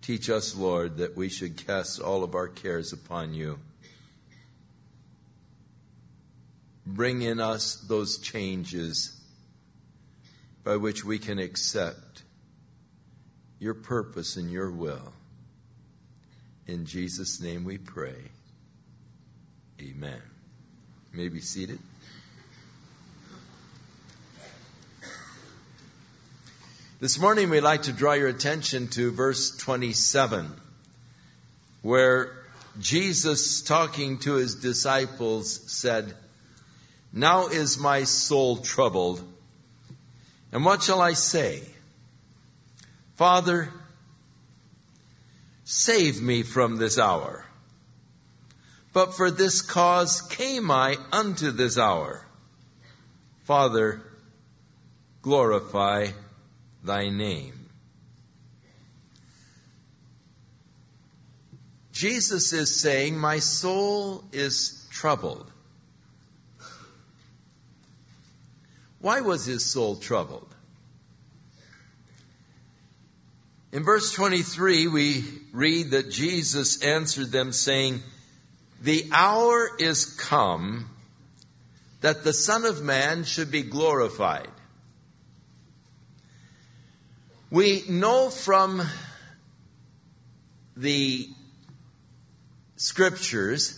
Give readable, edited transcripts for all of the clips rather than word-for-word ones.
Teach us, Lord, that we should cast all of our cares upon you. Bring in us those changes by which we can accept your purpose and your will. In Jesus' name we pray. Amen. You may be seated. This morning we'd like to draw your attention to verse 27, where Jesus, talking to his disciples, said, "Now is my soul troubled, and what shall I say? Father, save me from this hour. But for this cause came I unto this hour. Father, glorify thy name." Jesus is saying, my soul is troubled. Why was his soul troubled? In verse 23, we read that Jesus answered them saying, "The hour is come that the Son of Man should be glorified." We know from the Scriptures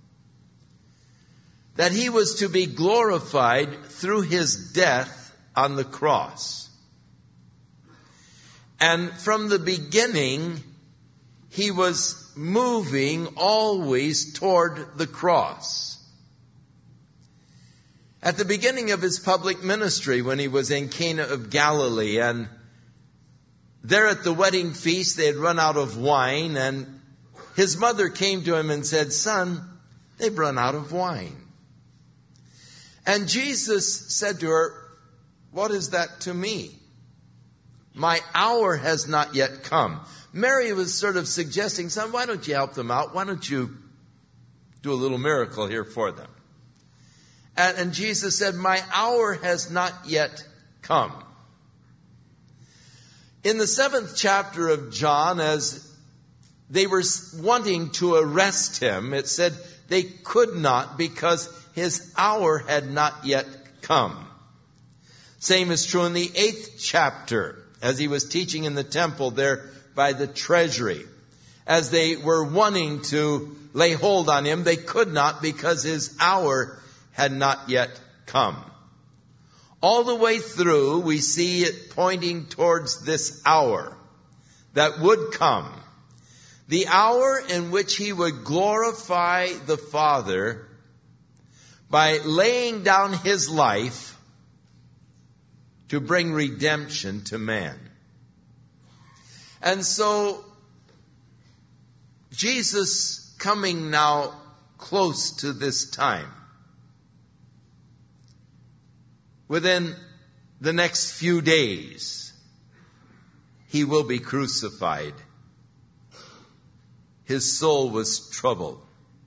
that he was to be glorified through his death on the cross. And from the beginning, he was moving always toward the cross. At the beginning of his public ministry, when he was in Cana of Galilee, and there at the wedding feast, they had run out of wine, and his mother came to him and said, "Son, they've run out of wine." And Jesus said to her, "What is that to me? My hour has not yet come." Mary was sort of suggesting, "Son, why don't you help them out? Why don't you do a little miracle here for them?" And Jesus said, "My hour has not yet come." In the 7th chapter of John, as they were wanting to arrest him, it said they could not because his hour had not yet come. Same is true in the 8th chapter, as he was teaching in the temple there by the treasury. As they were wanting to lay hold on him, they could not because his hour had not yet come. All the way through, we see it pointing towards this hour that would come. The hour in which he would glorify the Father by laying down his life to bring redemption to man. And so, Jesus coming now close to this time, within the next few days, he will be crucified. His soul was troubled.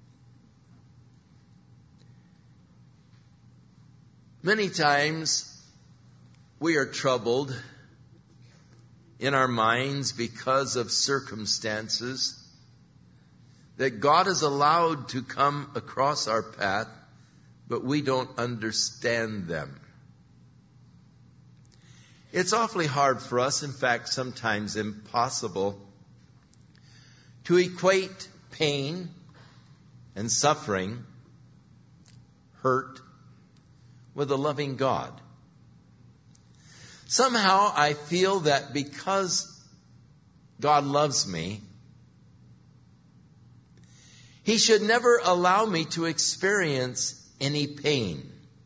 Many times we are troubled in our minds because of circumstances that God has allowed to come across our path, but we don't understand them. It's awfully hard for us, in fact, sometimes impossible, to equate pain and suffering, hurt, with a loving God. Somehow I feel that because God loves me, he should never allow me to experience any pain,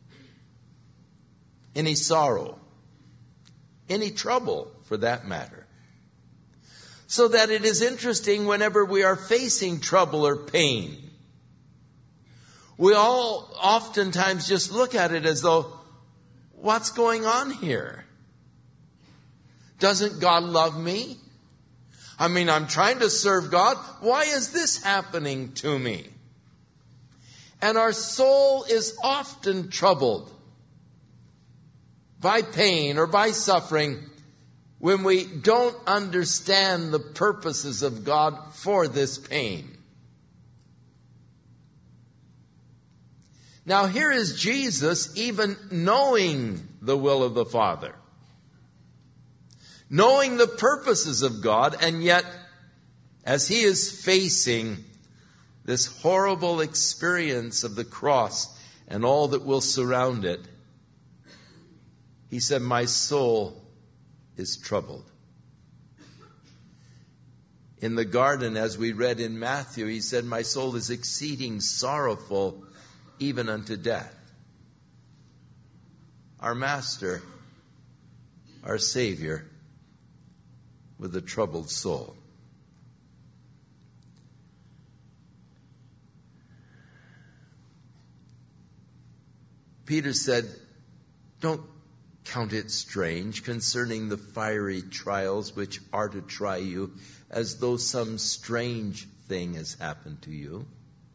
any sorrow, any trouble for that matter. So that it is interesting whenever we are facing trouble or pain, we all oftentimes just look at it as though, what's going on here? Doesn't God love me? I mean, I'm trying to serve God. Why is this happening to me? And our soul is often troubled by pain or by suffering when we don't understand the purposes of God for this pain. Now here is Jesus even knowing the will of the Father, knowing the purposes of God, and yet as he is facing this horrible experience of the cross and all that will surround it, he said, "My soul is troubled." In the garden, as we read in Matthew, he said, "My soul is exceeding sorrowful, even unto death." Our Master, our Savior, with a troubled soul. Peter said, "Don't count it strange concerning the fiery trials which are to try you, as though some strange thing has happened to you."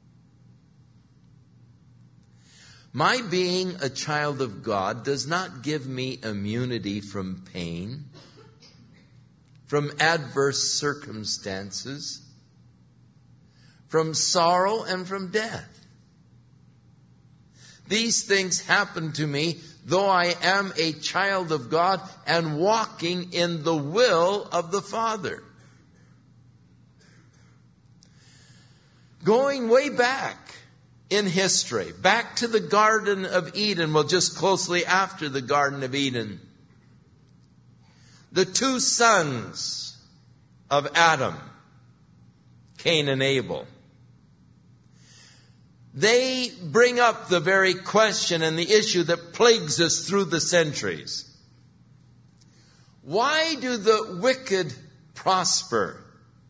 My being a child of God does not give me immunity from pain, from adverse circumstances, from sorrow, and from death. These things happen to me, though I am a child of God and walking in the will of the Father. Going way back in history, back to the Garden of Eden, well, just closely after the Garden of Eden, the two sons of Adam, Cain and Abel, they bring up the very question and the issue that plagues us through the centuries. Why do the wicked prosper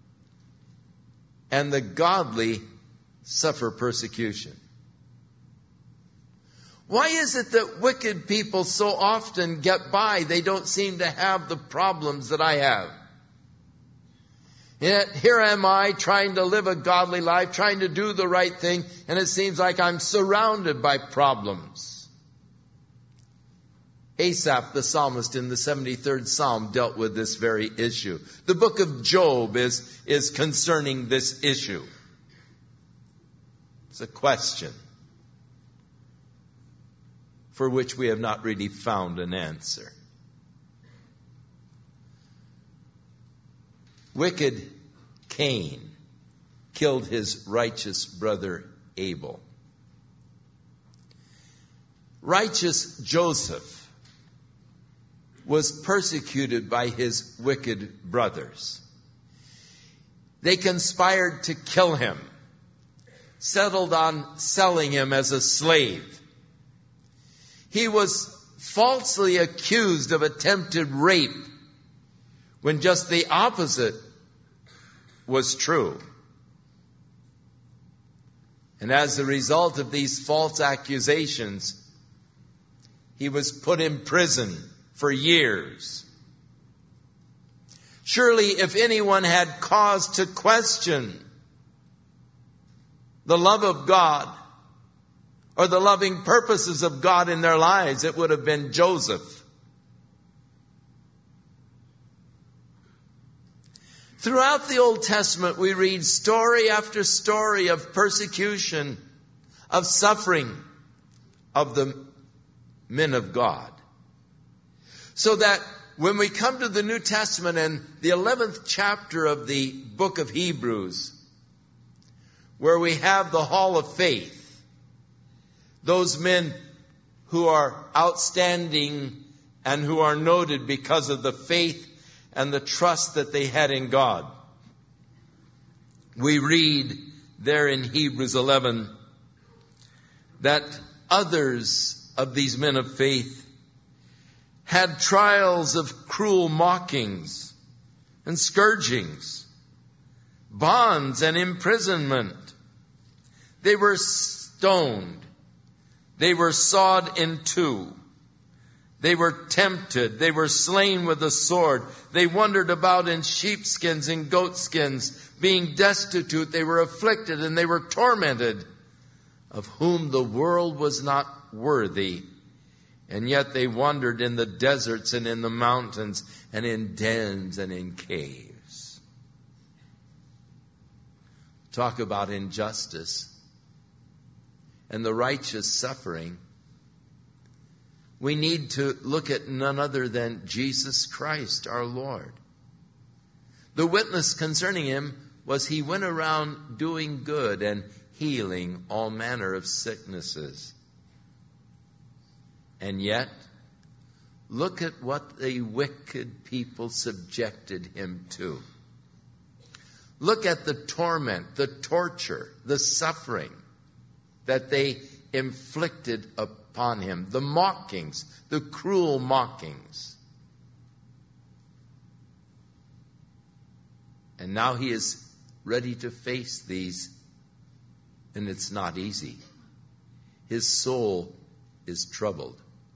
and the godly suffer persecution? Why is it that wicked people so often get by? They don't seem to have the problems that I have. Yet here am I trying to live a godly life, trying to do the right thing, and it seems like I'm surrounded by problems. Asaph, the psalmist, in the 73rd Psalm dealt with this very issue. The book of Job is concerning this issue. It's a question for which we have not really found an answer. Wicked Cain killed his righteous brother Abel. Righteous Joseph was persecuted by his wicked brothers. They conspired to kill him, settled on selling him as a slave. He was falsely accused of attempted rape, when just the opposite was true. And as a result of these false accusations, he was put in prison for years. Surely if anyone had cause to question the love of God or the loving purposes of God in their lives, it would have been Joseph. Throughout the Old Testament, we read story after story of persecution, of suffering of the men of God. So that when we come to the New Testament and the 11th chapter of the book of Hebrews, where we have the hall of faith, those men who are outstanding and who are noted because of the faith and the trust that they had in God. We read there in Hebrews 11 that others of these men of faith had trials of cruel mockings and scourgings, bonds and imprisonment. They were stoned. They were sawed in two. They were tempted. They were slain with a sword. They wandered about in sheepskins and goatskins. Being destitute, they were afflicted and they were tormented, of whom the world was not worthy, And yet they wandered in the deserts and in the mountains and in dens and in caves. Talk about injustice and the righteous suffering. We need to look at none other than Jesus Christ, our Lord. The witness concerning him was he went around doing good and healing all manner of sicknesses. And yet, look at what the wicked people subjected him to. Look at the torment, the torture, the suffering that they inflicted upon him, the mockings, the cruel mockings. And now he is ready to face these, and it's not easy. His soul is troubled.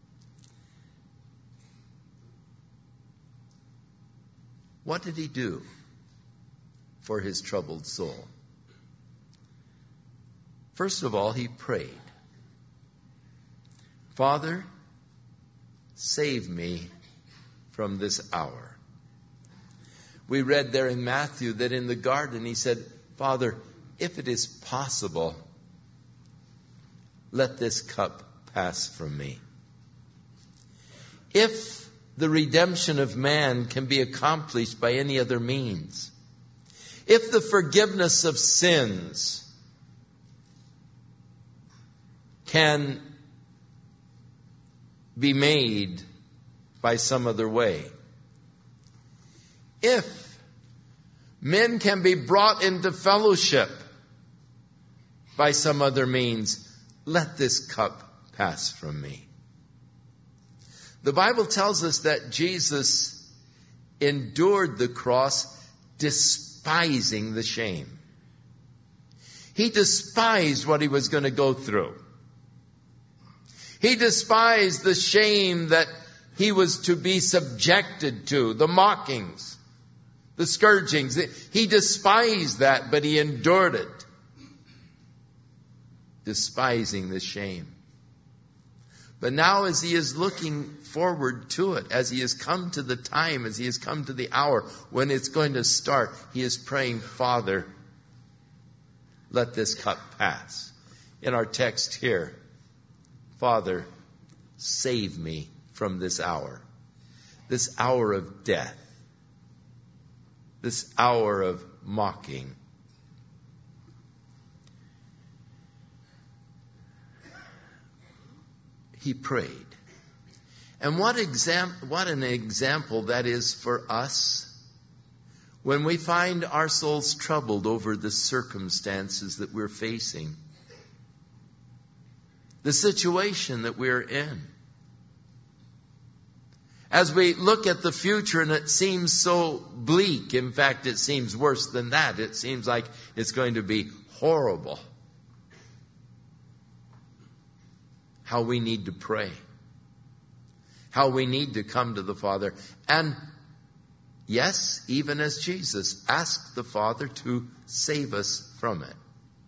What did he do for his troubled soul? First of all, he prayed. Father, save me from this hour. We read there in Matthew that in the garden he said, Father, if it is possible, let this cup pass from me. If the redemption of man can be accomplished by any other means, if the forgiveness of sins can be made by some other way, if men can be brought into fellowship by some other means, let this cup pass from me. The Bible tells us that Jesus endured the cross despising the shame. He despised what he was going to go through. He despised the shame that he was to be subjected to, the mockings, the scourgings. He despised that, but he endured it, despising the shame. But now as he is looking forward to it, as he has come to the time, as he has come to the hour when it's going to start, he is praying, Father, let this cup pass. In our text here, Father, save me from this hour of death, this hour of mocking. He prayed. And what an example that is for us when we find our souls troubled over the circumstances that we're facing, the situation that we're in. As we look at the future and it seems so bleak, in fact, it seems worse than that. It seems like it's going to be horrible. How we need to pray. How we need to come to the Father. And yes, even as Jesus, ask the Father to save us from it.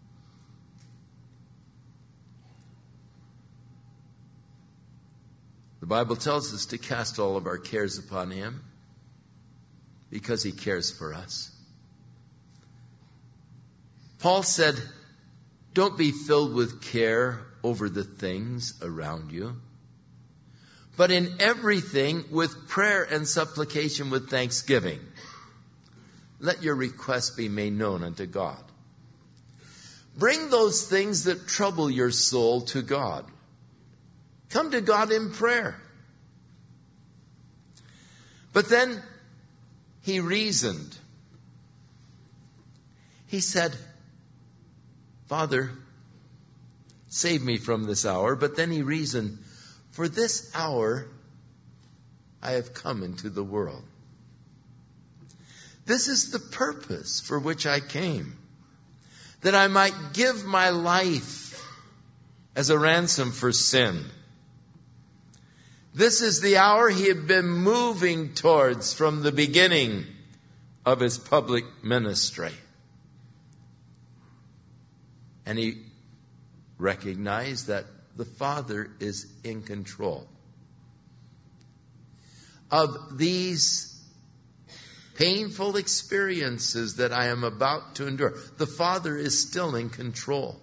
The Bible tells us to cast all of our cares upon Him because He cares for us. Paul said, don't be filled with care over the things around you, but in everything with prayer and supplication with thanksgiving, let your requests be made known unto God. Bring those things that trouble your soul to God. Come to God in prayer. But then he reasoned. He said, Father, save me from this hour. But then he reasoned, for this hour I have come into the world. This is the purpose for which I came, that I might give my life as a ransom for sin. This is the hour he had been moving towards from the beginning of his public ministry. And he recognized that the Father is in control. of these painful experiences that I am about to endure, the Father is still in control.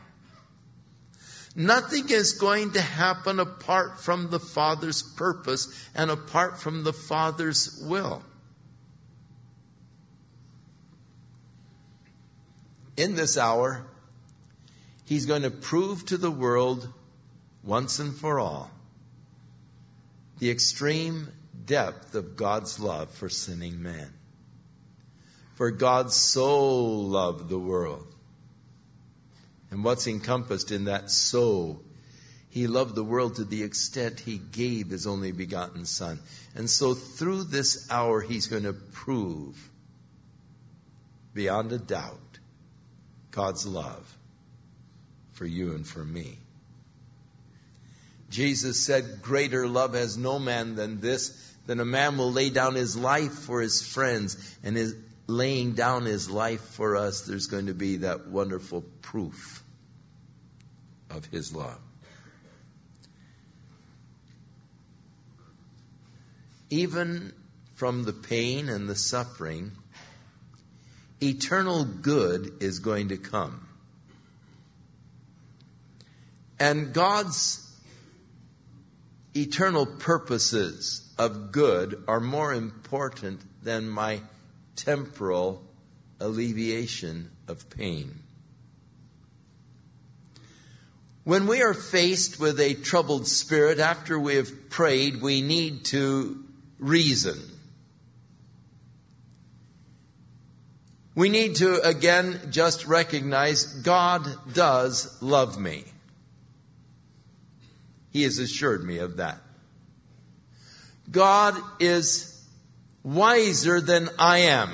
Nothing is going to happen apart from the Father's purpose and apart from the Father's will. In this hour, He's going to prove to the world once and for all the extreme depth of God's love for sinning man. For God so loved the world. And what's encompassed in that so? He loved the world to the extent He gave His only begotten Son. And so through this hour, He's going to prove beyond a doubt God's love for you and for me. Jesus said, greater love has no man than this, than a man will lay down his life for his friends. And his laying down his life for us, there's going to be that wonderful proof of His love. Even from the pain and the suffering, eternal good is going to come. And God's eternal purposes of good are more important than my temporal alleviation of pain. When we are faced with a troubled spirit, after we have prayed, we need to reason. We need to again just recognize God does love me. He has assured me of that. God is wiser than I am.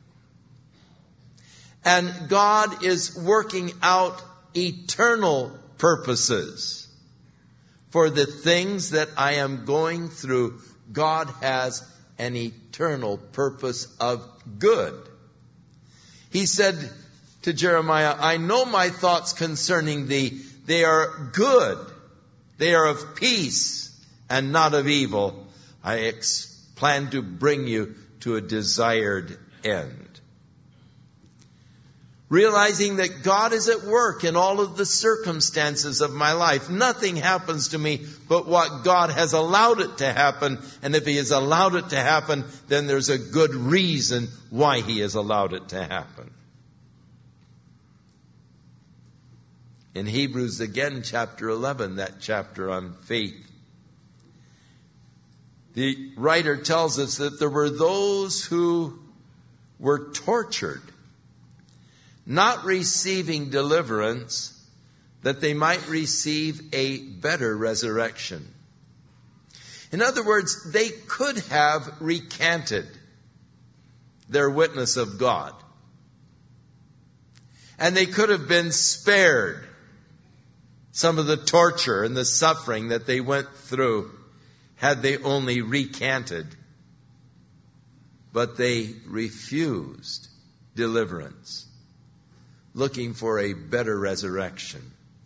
And God is working out eternal purposes for the things that I am going through. God has an eternal purpose of good. He said to Jeremiah, I know my thoughts concerning thee. They are good. They are of peace and not of evil. I plan to bring you to a desired end. Realizing that God is at work in all of the circumstances of my life. Nothing happens to me but what God has allowed it to happen. And if He has allowed it to happen, then there's a good reason why He has allowed it to happen. In Hebrews again, chapter 11, that chapter on faith, the writer tells us that there were those who were tortured, not receiving deliverance, that they might receive a better resurrection. In other words, they could have recanted their witness of God. And they could have been spared some of the torture and the suffering that they went through had they only recanted. But they refused deliverance, looking for a better resurrection.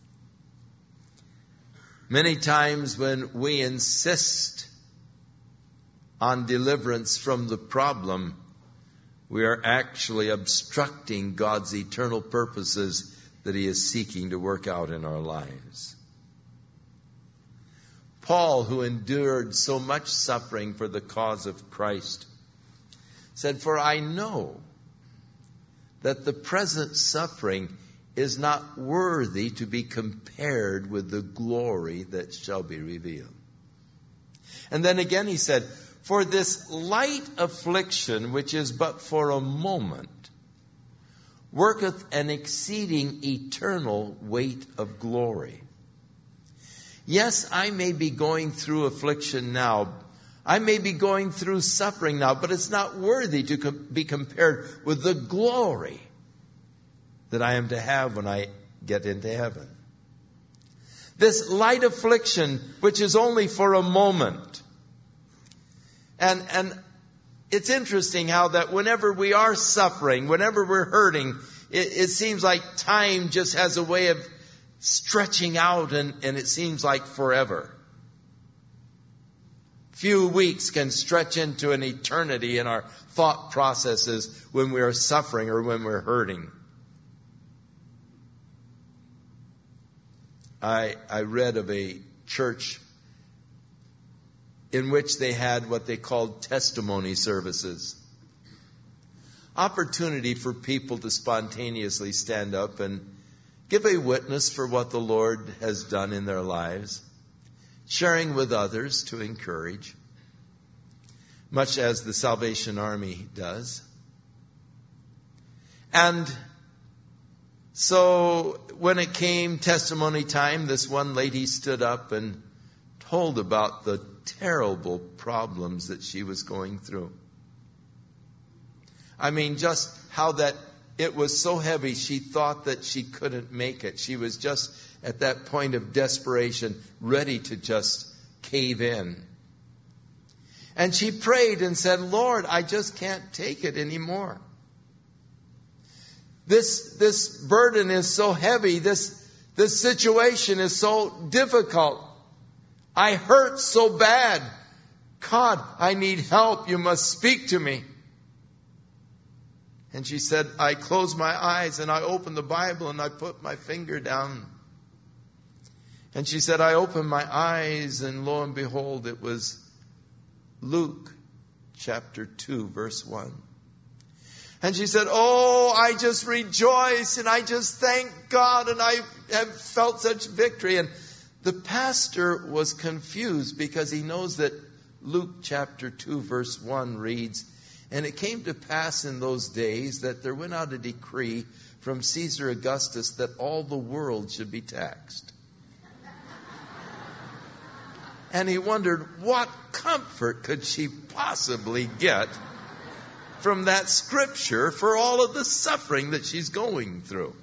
Many times when we insist on deliverance from the problem, we are actually obstructing God's eternal purposes that He is seeking to work out in our lives. Paul, who endured so much suffering for the cause of Christ, said, for I know that the present suffering is not worthy to be compared with the glory that shall be revealed. And then again he said, for this light affliction, which is but for a moment, worketh an exceeding eternal weight of glory. Yes, I may be going through affliction now. I may be going through suffering now, but it's not worthy to be compared with the glory that I am to have when I get into heaven. This light affliction, which is only for a moment. And it's interesting how that whenever we are suffering, whenever we're hurting, it seems like time just has a way of stretching out and it seems like forever. few weeks can stretch into an eternity in our thought processes when we are suffering or when we're hurting. I read of a church in which they had what they called testimony services. Opportunity for people to spontaneously stand up and give a witness for what the Lord has done in their lives, sharing with others to encourage, much as the Salvation Army does. And so when it came testimony time, this one lady stood up and told about the terrible problems that she was going through. I mean, just how that it was so heavy, she thought that she couldn't make it. She was just at that point of desperation, ready to just cave in. And she prayed and said, Lord, I just can't take it anymore. This burden is so heavy. This situation is so difficult. I hurt so bad. God, I need help. You must speak to me. And she said, I closed my eyes and I opened the Bible and I put my finger down. And she said, I opened my eyes and lo and behold, it was Luke chapter 2, verse 1. And she said, oh, I just rejoice and I just thank God and I have felt such victory. And the pastor was confused because he knows that Luke chapter 2, verse 1 reads, and it came to pass in those days that there went out a decree from Caesar Augustus that all the world should be taxed. And he wondered, what comfort could she possibly get from that scripture for all of the suffering that she's going through?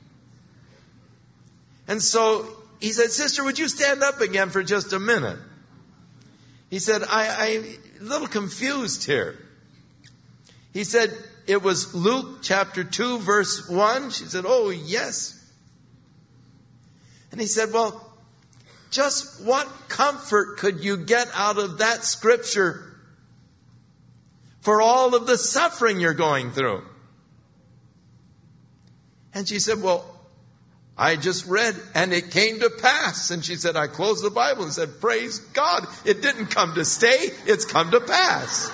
And so he said, sister, would you stand up again for just a minute? He said, I'm a little confused here. He said, it was Luke chapter 2, verse 1. She said, oh, yes. And he said, well, just what comfort could you get out of that scripture for all of the suffering you're going through? And she said, well, I just read, and it came to pass. And she said, I closed the Bible and said, praise God, it didn't come to stay, it's come to pass.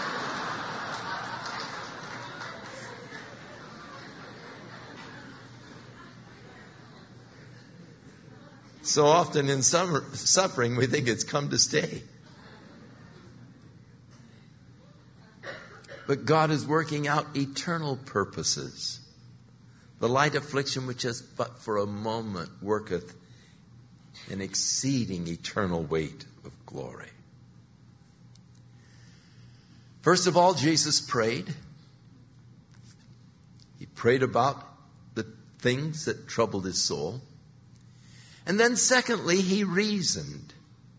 So often in suffering, we think it's come to stay. But God is working out eternal purposes. The light affliction which is but for a moment worketh an exceeding eternal weight of glory. First of all, Jesus prayed. He prayed about the things that troubled his soul. And then secondly, he reasoned,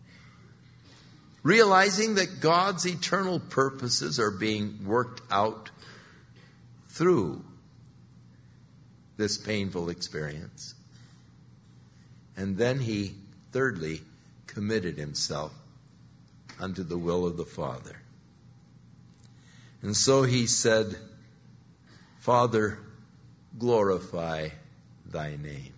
realizing that God's eternal purposes are being worked out through this painful experience. And then he, thirdly, committed himself unto the will of the Father. And so he said, Father, glorify thy name.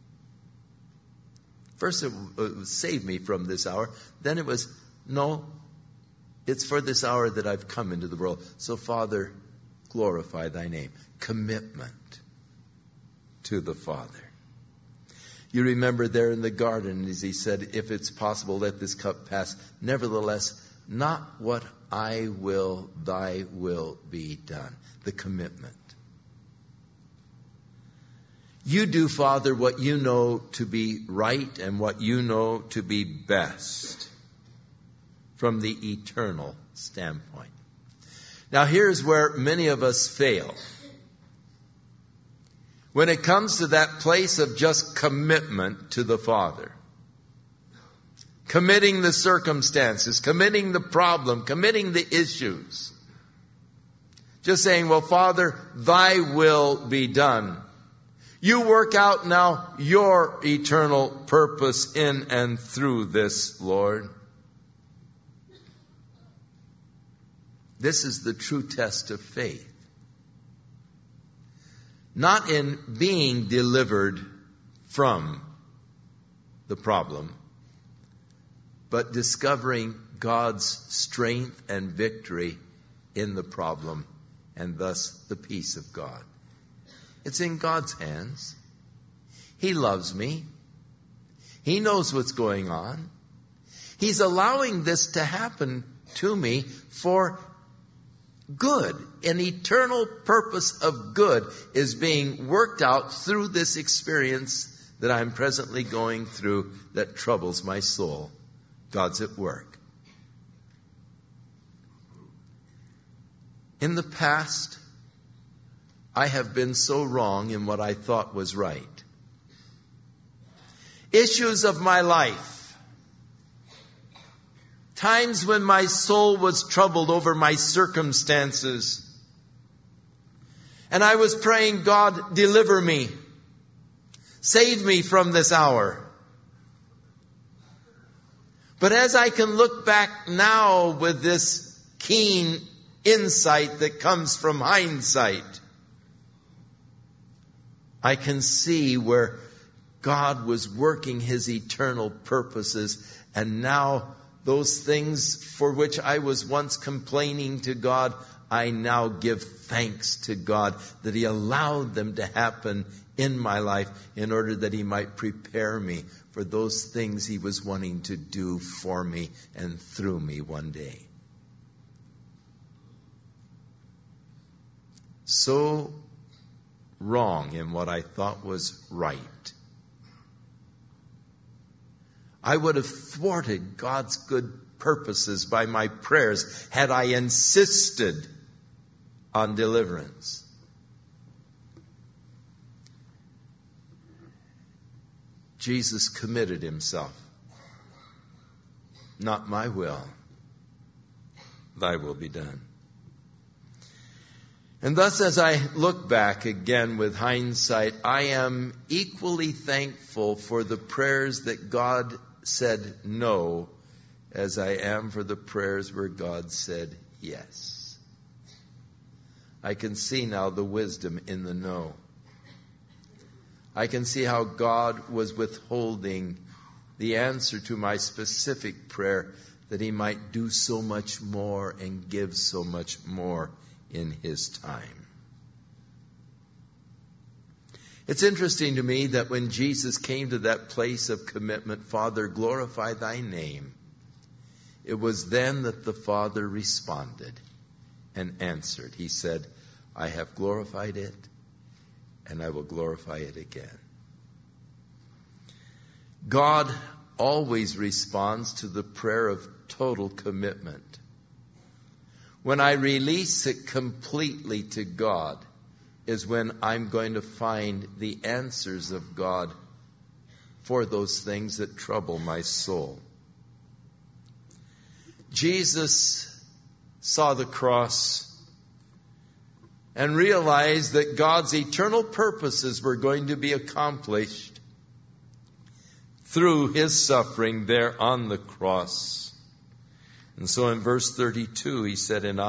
First it was save me from this hour. Then it was, no, it's for this hour that I've come into the world. So Father, glorify thy name. Commitment to the Father. You remember there in the garden as he said, if it's possible, let this cup pass. Nevertheless, not what I will, thy will be done. The commitment. You do, Father, what you know to be right and what you know to be best from the eternal standpoint. Now here's where many of us fail. When it comes to that place of just commitment to the Father. Committing the circumstances, committing the problem, committing the issues. Just saying, well, Father, thy will be done. You work out now your eternal purpose in and through this, Lord. This is the true test of faith. Not in being delivered from the problem, but discovering God's strength and victory in the problem, and thus the peace of God. It's in God's hands. He loves me. He knows what's going on. He's allowing this to happen to me for good. An eternal purpose of good is being worked out through this experience that I'm presently going through that troubles my soul. God's at work. In the past, I have been so wrong in what I thought was right. Issues of my life. Times when my soul was troubled over my circumstances. And I was praying, God, deliver me. Save me from this hour. But as I can look back now with this keen insight that comes from hindsight, I can see where God was working His eternal purposes, and now those things for which I was once complaining to God, I now give thanks to God that He allowed them to happen in my life in order that He might prepare me for those things He was wanting to do for me and through me one day. So wrong in what I thought was right. I would have thwarted God's good purposes by my prayers had I insisted on deliverance. Jesus committed Himself. Not my will, Thy will be done. And thus, as I look back again with hindsight, I am equally thankful for the prayers that God said no, as I am for the prayers where God said yes. I can see now the wisdom in the no. I can see how God was withholding the answer to my specific prayer that He might do so much more and give so much more in His time. It's interesting to me that when Jesus came to that place of commitment, Father, glorify Thy name, it was then that the Father responded and answered. He said, I have glorified it, and I will glorify it again. God always responds to the prayer of total commitment. When I release it completely to God is when I'm going to find the answers of God for those things that trouble my soul. Jesus saw the cross and realized that God's eternal purposes were going to be accomplished through His suffering there on the cross. And so in verse 32, He said, and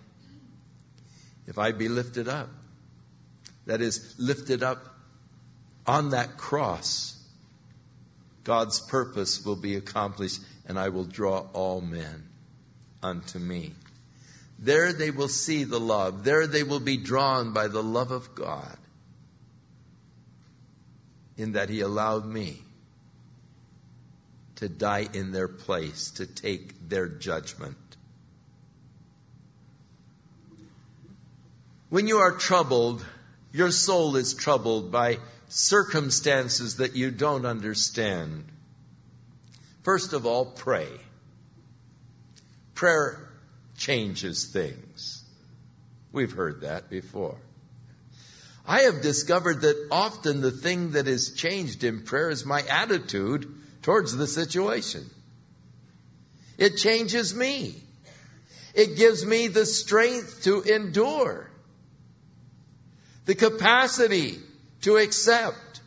if I be lifted up, that is, lifted up on that cross, God's purpose will be accomplished, and I will draw all men unto me. There they will see the love. There they will be drawn by the love of God, in that He allowed me to die in their place, to take their judgment. When you are troubled, your soul is troubled by circumstances that you don't understand. First of all, pray. Prayer changes things. We've heard that before. I have discovered that often the thing that is changed in prayer is my attitude towards the situation. It changes me. It gives me the strength to endure, the capacity to accept.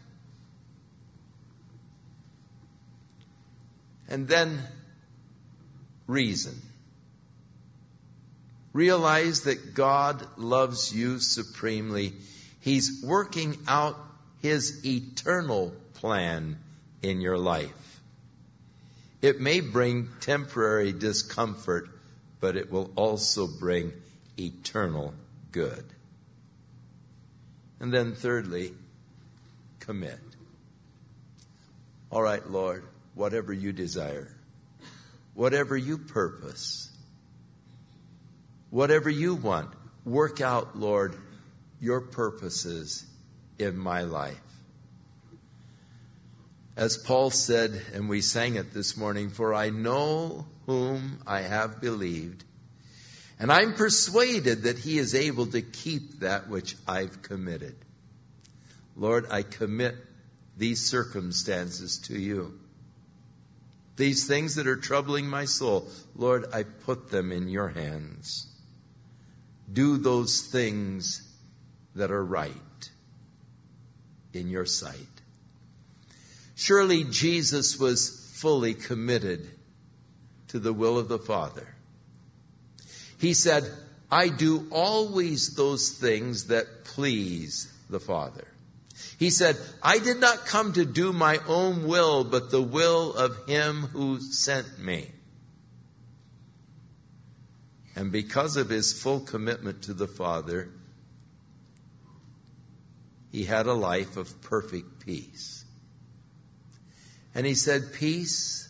And then reason. Realize that God loves you supremely. He's working out His eternal plan in your life. It may bring temporary discomfort, but it will also bring eternal good. And then thirdly, commit. All right, Lord, whatever you desire, whatever you purpose, whatever you want, work out, Lord, your purposes in my life. As Paul said, and we sang it this morning, for I know whom I have believed, and I'm persuaded that He is able to keep that which I've committed. Lord, I commit these circumstances to you. These things that are troubling my soul, Lord, I put them in your hands. Do those things that are right in your sight. Surely Jesus was fully committed to the will of the Father. He said, I do always those things that please the Father. He said, I did not come to do my own will, but the will of Him who sent me. And because of His full commitment to the Father, He had a life of perfect peace. And He said, peace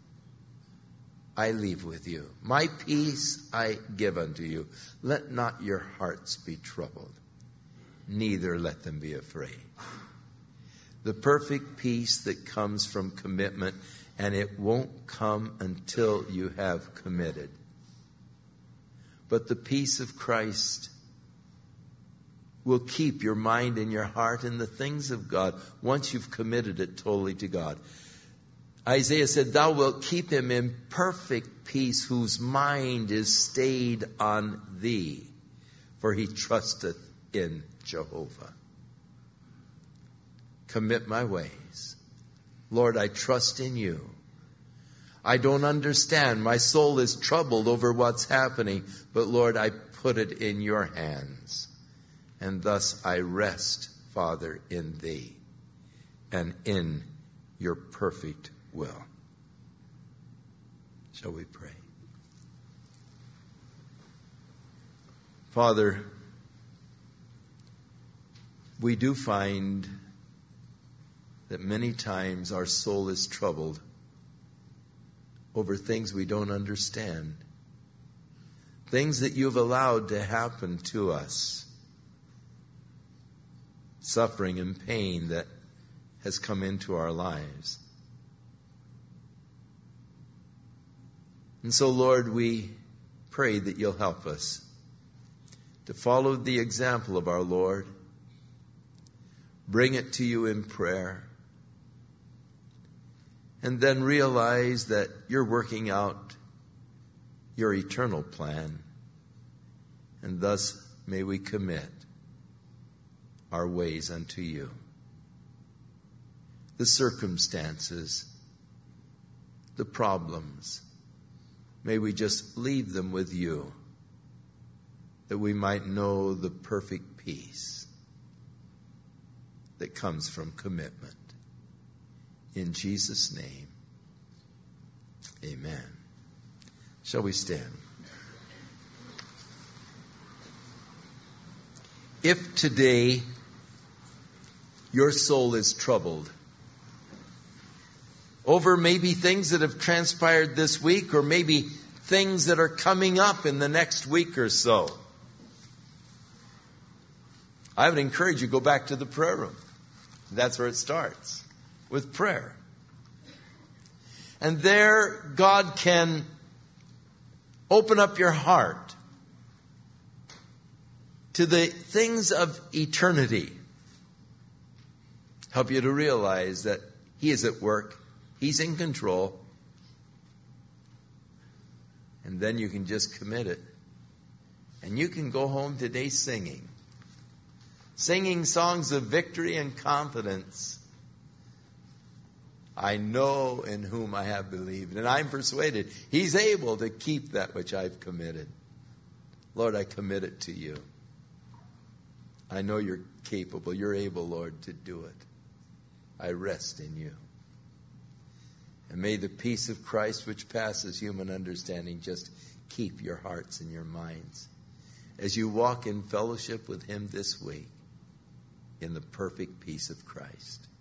I leave with you. My peace I give unto you. Let not your hearts be troubled, neither let them be afraid. The perfect peace that comes from commitment, and it won't come until you have committed. But the peace of Christ will keep your mind and your heart in the things of God once you've committed it totally to God. Isaiah said, thou wilt keep him in perfect peace whose mind is stayed on thee, for he trusteth in Jehovah. Commit my ways. Lord, I trust in you. I don't understand. My soul is troubled over what's happening, but Lord, I put it in your hands. And thus I rest, Father, in thee and in your perfect will. Shall we pray? Father, we do find that many times our soul is troubled over things we don't understand, things that you've allowed to happen to us, suffering and pain that has come into our lives. And so, Lord, we pray that you'll help us to follow the example of our Lord, bring it to you in prayer, and then realize that you're working out your eternal plan. And thus may we commit our ways unto you. The circumstances, the problems, may we just leave them with you, that we might know the perfect peace that comes from commitment. In Jesus' name, amen. Shall we stand? If today your soul is troubled over maybe things that have transpired this week, or maybe things that are coming up in the next week or so, I would encourage you to go back to the prayer room. That's where it starts, with prayer. And there God can open up your heart to the things of eternity. Help you to realize that He is at work. He's in control. And then you can just commit it. And you can go home today singing songs of victory and confidence. I know in whom I have believed, and I'm persuaded He's able to keep that which I've committed. Lord, I commit it to you. I know you're capable. You're able, Lord, to do it. I rest in you. And may the peace of Christ, which passes human understanding, just keep your hearts and your minds as you walk in fellowship with him this week in the perfect peace of Christ.